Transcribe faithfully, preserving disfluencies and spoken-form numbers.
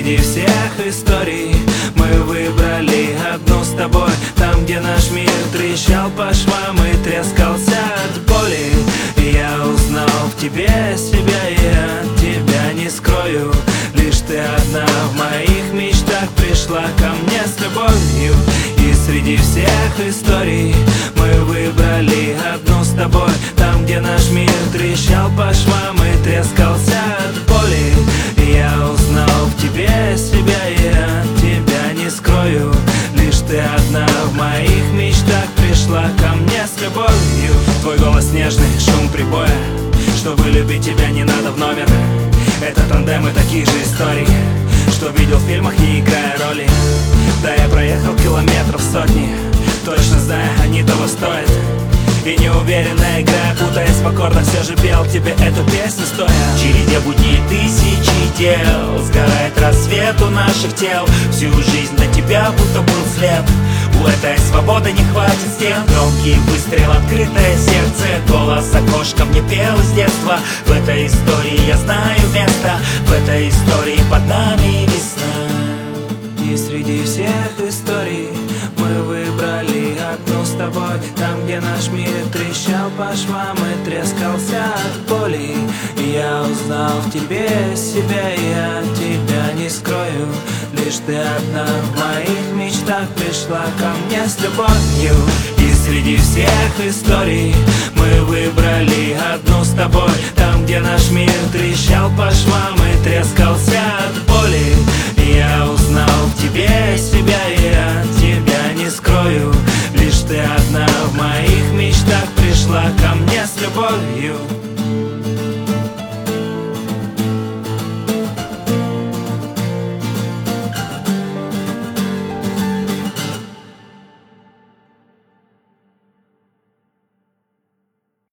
среди всех историй мы выбрали одну с тобой. Там, где наш мир трещал по швам и трескался от боли, я узнал в тебе себя, и от тебя не скрою. Лишь ты одна в моих мечтах пришла ко мне с любовью. И среди всех историй мы выбрали одну с тобой. Там, где наш мир трещал по швам и трескался от боли, я узнал в тебе себя, и от тебя не скрою. Лишь ты одна в моих мечтах пришла ко мне с любовью. Твой голос нежный, шум прибоя, чтобы любить тебя не надо в номер. Это тандемы таких же историй, что видел в фильмах, не играя роли. Да, я проехал километров сотни, точно зная, они того стоят. И неуверенно играя, путаясь в аккордах, все же пел тебе эту песню стоя. В череде будней тысячи дел сгорает рассвет у наших тел. Всю жизнь до тебя будто был слеп. У этой свободы не хватит стен. Громкий выстрел, открытое сердце, голос окошка мне пел с детства. В этой истории я знаю место, в этой истории под нами весна. И среди всех историй мы выбрали одну с тобой. Там, где наш мир трещал по швам и трескался от боли, я узнал в тебе себя, и от тебя не скрою. Лишь ты одна в моих мечтах пришла ко мне с любовью. И среди всех историй мы выбрали одну с тобой. Там, где наш мир трещал по швам и трескался от боли, я узнал в тебе себя, и от тебя не скрою. Лишь ты одна в моих мечтах пришла ко мне с любовью.